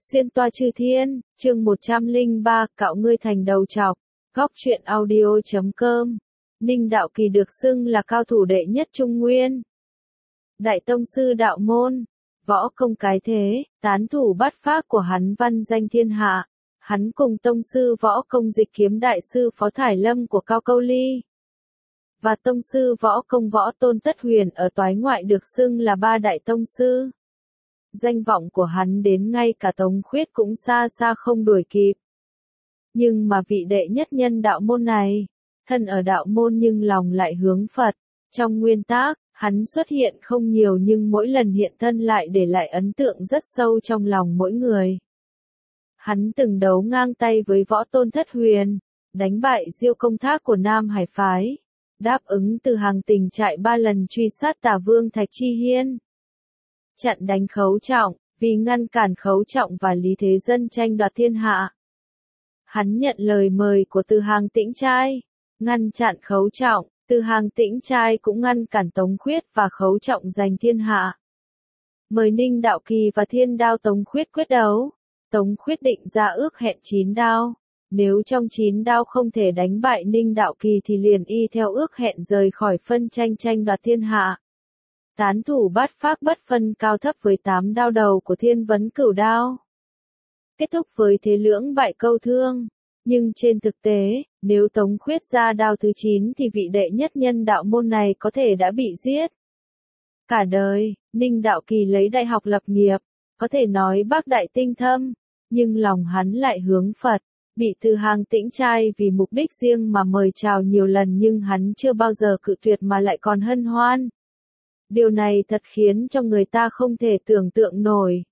Xuyên toa chư thiên, chương 103, cạo ngươi thành đầu trọc. Góc truyện audio.com. Ninh Đạo Kỳ được xưng là cao thủ đệ nhất Trung Nguyên. Đại tông sư đạo môn, võ công cái thế, tán thủ bát phác của hắn văn danh thiên hạ. Hắn cùng tông sư võ công Dịch Kiếm đại sư Phó Thải Lâm của Cao Câu Ly và tông sư võ công Võ Tôn Tất Huyền ở Toái Ngoại được xưng là ba đại tông sư. Danh vọng của hắn đến ngay cả Tống Khuyết cũng xa xa không đuổi kịp. Nhưng mà vị đệ nhất nhân đạo môn này, thân ở đạo môn nhưng lòng lại hướng Phật. Trong nguyên tác, hắn xuất hiện không nhiều nhưng mỗi lần hiện thân lại để lại ấn tượng rất sâu trong lòng mỗi người. Hắn từng đấu ngang tay với Võ Tôn Thất Huyền, đánh bại Diêu Công Thác của Nam Hải Phái, đáp ứng từ Hàng Tình Trại 3 lần truy sát Tả Vương Thạch Chi Hiên. Chặn đánh Khấu Trọng, vì ngăn cản Khấu Trọng và Lý Thế Dân tranh đoạt thiên hạ. Hắn nhận lời mời của Từ Hàng Tĩnh Trai, ngăn chặn Khấu Trọng, Từ Hàng Tĩnh Trai cũng ngăn cản Tống Khuyết và Khấu Trọng giành thiên hạ. Mời Ninh Đạo Kỳ và Thiên Đao Tống Khuyết quyết đấu. Tống Khuyết định ra ước hẹn 9 đao. Nếu trong 9 đao không thể đánh bại Ninh Đạo Kỳ thì liền y theo ước hẹn rời khỏi phân tranh đoạt thiên hạ. Tán thủ bát phác bất phân cao thấp với 8 đao đầu của Thiên Vấn Cửu Đao. Kết thúc với thế lưỡng bại câu thương. Nhưng trên thực tế, nếu Tống Khuyết ra đao thứ 9 thì vị đệ nhất nhân đạo môn này có thể đã bị giết. Cả đời, Ninh Đạo Kỳ lấy đại học lập nghiệp, có thể nói bác đại tinh thâm, nhưng lòng hắn lại hướng Phật. Bị Từ Hàng Tĩnh Trai vì mục đích riêng mà mời chào nhiều lần nhưng hắn chưa bao giờ cự tuyệt mà lại còn hân hoan. Điều này thật khiến cho người ta không thể tưởng tượng nổi.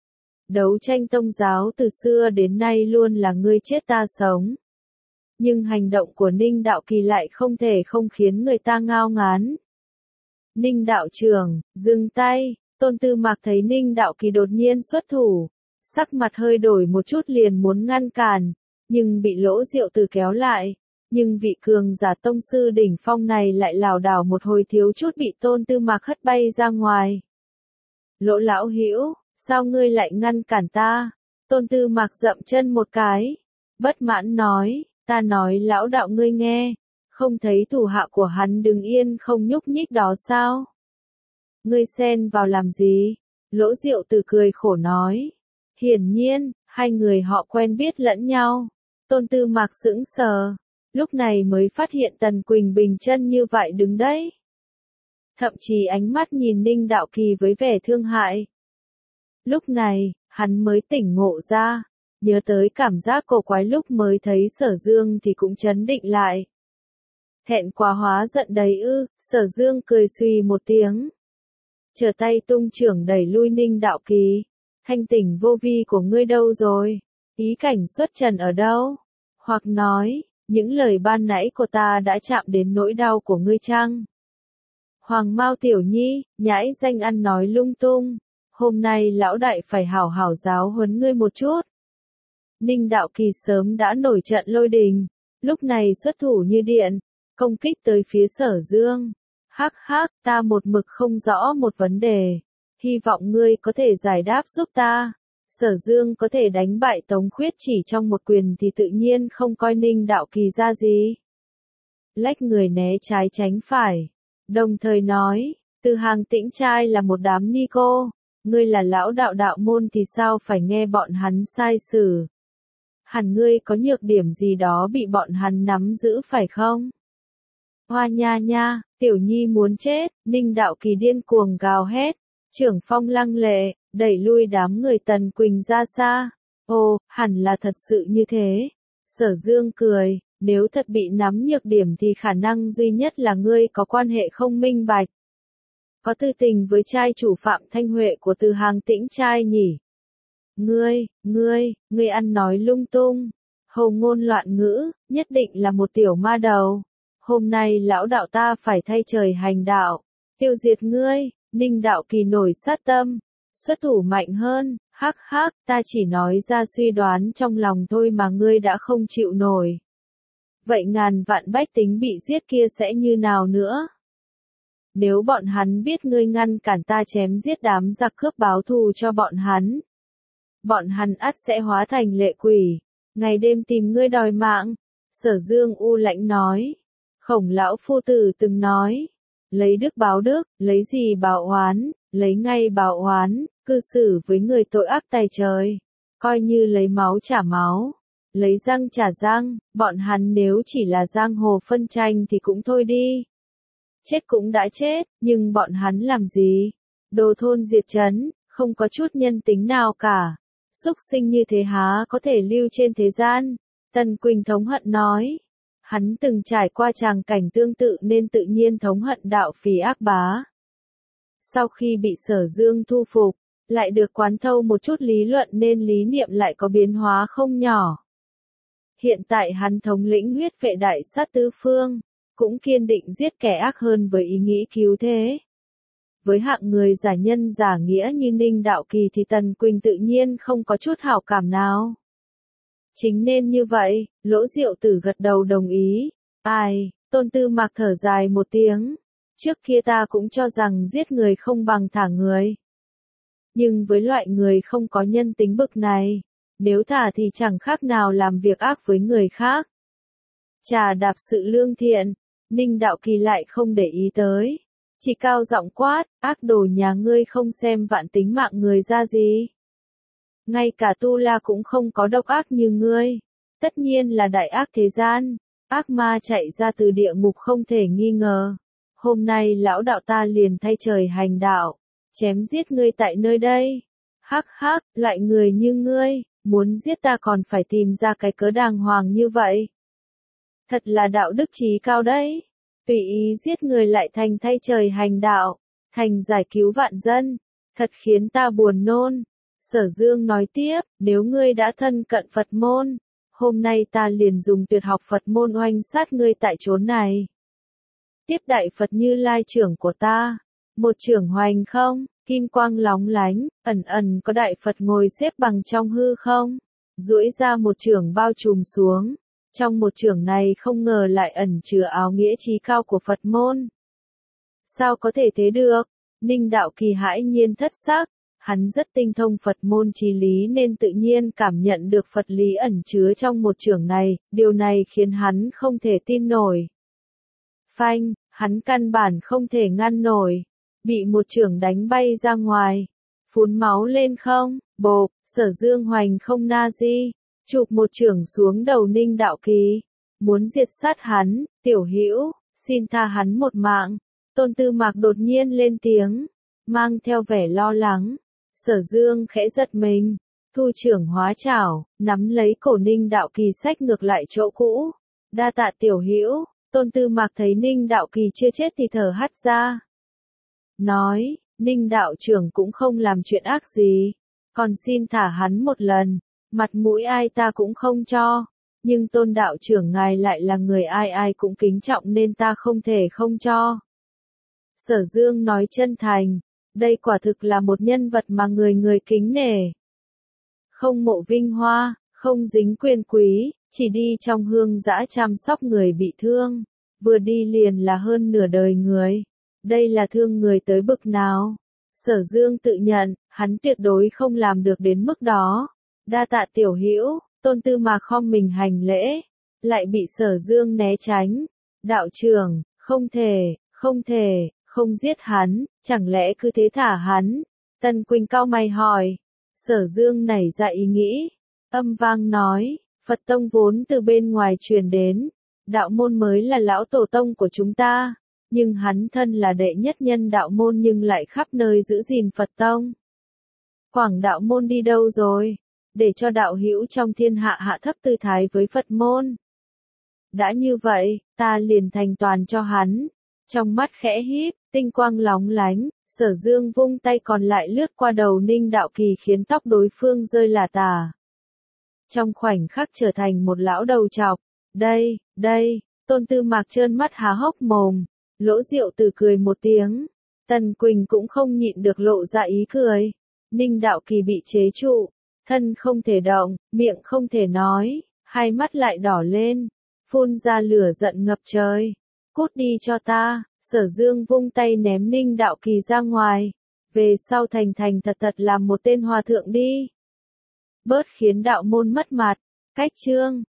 Đấu tranh tôn giáo từ xưa đến nay luôn là ngươi chết ta sống. Nhưng hành động của Ninh Đạo Kỳ lại không thể không khiến người ta ngao ngán. Ninh đạo trưởng, dừng tay. Tôn Tư Mạc thấy Ninh Đạo Kỳ đột nhiên xuất thủ, sắc mặt hơi đổi một chút liền muốn ngăn cản, nhưng bị Lỗ Diệu Từ kéo lại. Nhưng vị cường giả tông sư đỉnh phong này lại lảo đảo một hồi thiếu chút bị Tôn Tư Mạc hất bay ra ngoài. Lỗ lão hữu, sao ngươi lại ngăn cản ta? Tôn Tư Mạc dậm chân một cái, bất mãn nói, ta nói lão đạo ngươi nghe, không thấy thủ hạ của hắn đứng yên không nhúc nhích đó sao? Ngươi xen vào làm gì? Lỗ Diệu Từ cười khổ nói. Hiển nhiên, hai người họ quen biết lẫn nhau. Tôn Tư Mạc sững sờ, lúc này mới phát hiện Tần Quỳnh bình chân như vậy đứng đấy. Thậm chí ánh mắt nhìn Ninh Đạo Kỳ với vẻ thương hại. Lúc này, hắn mới tỉnh ngộ ra, nhớ tới cảm giác cổ quái lúc mới thấy Sở Dương thì cũng trấn định lại. Thẹn quá hóa giận đầy ư, Sở Dương cười suy một tiếng. Trở tay tung trưởng đẩy lui Ninh Đạo Kỳ. Thanh tỉnh vô vi của ngươi đâu rồi? Ý cảnh xuất trần ở đâu? Hoặc nói, những lời ban nãy của ta đã chạm đến nỗi đau của ngươi chăng? Hoàng Mao Tiểu Nhi, nhãi danh ăn nói lung tung. Hôm nay lão đại phải hảo hảo giáo huấn ngươi một chút. Ninh Đạo Kỳ sớm đã nổi trận lôi đình, lúc này xuất thủ như điện, công kích tới phía Sở Dương. Hắc hắc, ta một mực không rõ một vấn đề. Hy vọng ngươi có thể giải đáp giúp ta. Sở Dương có thể đánh bại Tống Khuyết chỉ trong một quyền thì tự nhiên không coi Ninh Đạo Kỳ ra gì. Lách người né trái tránh phải. Đồng thời nói, Từ Hàng Tĩnh Trai là một đám ni cô. Ngươi là lão đạo đạo môn thì sao phải nghe bọn hắn sai xử. Hẳn ngươi có nhược điểm gì đó bị bọn hắn nắm giữ phải không? Hoa nha nha, Tiểu Nhi muốn chết. Ninh Đạo Kỳ điên cuồng gào hét. Trưởng phong lăng lệ, đẩy lui đám người Tần Quỳnh ra xa. Ồ, hẳn là thật sự như thế. Sở Dương cười, nếu thật bị nắm nhược điểm thì khả năng duy nhất là ngươi có quan hệ không minh bạch. Có tư tình với trai chủ Phạm Thanh Huệ của Từ Hàng Tĩnh Trai nhỉ? Ngươi ăn nói lung tung. Hầu ngôn loạn ngữ, nhất định là một tiểu ma đầu. Hôm nay lão đạo ta phải thay trời hành đạo, tiêu diệt ngươi. Ninh Đạo Kỳ nổi sát tâm, xuất thủ mạnh hơn, hắc hắc, ta chỉ nói ra suy đoán trong lòng thôi mà ngươi đã không chịu nổi. Vậy ngàn vạn bách tính bị giết kia sẽ như nào nữa? Nếu bọn hắn biết ngươi ngăn cản ta chém giết đám giặc cướp báo thù cho bọn hắn, bọn hắn ắt sẽ hóa thành lệ quỷ, ngày đêm tìm ngươi đòi mạng. Sở Dương u lãnh nói, Khổng lão phu tử từng nói, lấy đức báo đức, lấy gì báo oán, lấy ngay báo oán, cư xử với người tội ác tày trời, coi như lấy máu trả máu, lấy răng trả răng, bọn hắn nếu chỉ là giang hồ phân tranh thì cũng thôi đi. Chết cũng đã chết, nhưng bọn hắn làm gì? Đồ thôn diệt trấn, không có chút nhân tính nào cả. Súc sinh như thế há có thể lưu trên thế gian? Tần Quỳnh thống hận nói. Hắn từng trải qua tràng cảnh tương tự nên tự nhiên thống hận đạo phỉ ác bá. Sau khi bị Sở Dương thu phục, lại được quán thâu một chút lý luận nên lý niệm lại có biến hóa không nhỏ. Hiện tại hắn thống lĩnh huyết vệ đại sát tứ phương, cũng kiên định giết kẻ ác hơn với ý nghĩ cứu thế. Với hạng người giả nhân giả nghĩa như Ninh Đạo Kỳ thì Tần Quỳnh tự nhiên không có chút hảo cảm nào. Chính nên như vậy, Lỗ Diệu Tử gật đầu đồng ý. Ai, Tôn Tư Mạc thở dài một tiếng. Trước kia ta cũng cho rằng giết người không bằng thả người. Nhưng với loại người không có nhân tính bực này, nếu thả thì chẳng khác nào làm việc ác với người khác. Trà đạp sự lương thiện, Ninh Đạo Kỳ lại không để ý tới. Chỉ cao giọng quát, ác đồ nhà ngươi không xem vạn tính mạng người ra gì. Ngay cả Tu La cũng không có độc ác như ngươi. Tất nhiên là đại ác thế gian. Ác ma chạy ra từ địa ngục không thể nghi ngờ. Hôm nay lão đạo ta liền thay trời hành đạo. Chém giết ngươi tại nơi đây. Hắc hắc, loại người như ngươi, muốn giết ta còn phải tìm ra cái cớ đàng hoàng như vậy. Thật là đạo đức trí cao đấy. Tùy ý giết người lại thành thay trời hành đạo, thành giải cứu vạn dân. Thật khiến ta buồn nôn. Sở Dương nói tiếp, nếu ngươi đã thân cận Phật môn, hôm nay ta liền dùng tuyệt học Phật môn oanh sát ngươi tại chốn này. Tiếp đại Phật Như Lai trưởng của ta, một trưởng hoành không, kim quang lóng lánh, ẩn ẩn có đại Phật ngồi xếp bằng trong hư không, duỗi ra một trưởng bao trùm xuống. Trong một trưởng này không ngờ lại ẩn chứa áo nghĩa trí cao của Phật môn. Sao có thể thế được? Ninh Đạo Kỳ hãi nhiên thất sắc. Hắn rất tinh thông Phật môn trí lý nên tự nhiên cảm nhận được Phật lý ẩn chứa trong một chưởng này, điều này khiến hắn không thể tin nổi. Phanh, hắn căn bản không thể ngăn nổi, bị một chưởng đánh bay ra ngoài, phun máu lên không, bộp, Sở Dương hoành không na di, chụp một chưởng xuống đầu Ninh Đạo Kỳ, muốn diệt sát hắn, tiểu hữu, xin tha hắn một mạng. Tôn Tư Mạc đột nhiên lên tiếng, mang theo vẻ lo lắng. Sở Dương khẽ giật mình, thu trưởng hóa chảo, nắm lấy cổ Ninh Đạo Kỳ xách ngược lại chỗ cũ. Đa tạ tiểu hữu. Tôn Tư Mạc thấy Ninh Đạo Kỳ chưa chết thì thở hắt ra. Nói, Ninh đạo trưởng cũng không làm chuyện ác gì, còn xin thả hắn một lần, mặt mũi ai ta cũng không cho. Nhưng Tôn đạo trưởng ngài lại là người ai ai cũng kính trọng nên ta không thể không cho. Sở Dương nói chân thành. Đây quả thực là một nhân vật mà người người kính nể. Không mộ vinh hoa, không dính quyền quý, chỉ đi trong hương dã chăm sóc người bị thương. Vừa đi liền là hơn nửa đời người. Đây là thương người tới bực nào? Sở Dương tự nhận, hắn tuyệt đối không làm được đến mức đó. Đa tạ tiểu hữu, Tôn Tư Mạc khom mình hành lễ, lại bị Sở Dương né tránh. Đạo trưởng, không thể, không giết hắn, chẳng lẽ cứ thế thả hắn? Tần Quỳnh cau mày hỏi. Sở Dương nảy ra ý nghĩ, âm vang nói, Phật tông vốn từ bên ngoài truyền đến, đạo môn mới là lão tổ tông của chúng ta, nhưng hắn thân là đệ nhất nhân đạo môn nhưng lại khắp nơi giữ gìn Phật tông. Quảng đạo môn đi đâu rồi? Để cho đạo hữu trong thiên hạ hạ thấp tư thái với Phật môn. Đã như vậy, ta liền thành toàn cho hắn. Trong mắt khẽ híp, tinh quang lóng lánh, Sở Dương vung tay còn lại lướt qua đầu Ninh Đạo Kỳ khiến tóc đối phương rơi lả tả. Trong khoảnh khắc trở thành một lão đầu trọc. Đây, Tôn Tư Mạc trơn mắt há hốc mồm, Lỗ Diệu Tử cười một tiếng. Tần Quỳnh cũng không nhịn được lộ ra ý cười. Ninh Đạo Kỳ bị chế trụ, thân không thể động, miệng không thể nói, hai mắt lại đỏ lên, phun ra lửa giận ngập trời. Cút đi cho ta. Sở Dương vung tay ném Ninh Đạo Kỳ ra ngoài. Về sau thành thật làm một tên hòa thượng đi. bớt khiến đạo môn mất mặt. Cách chương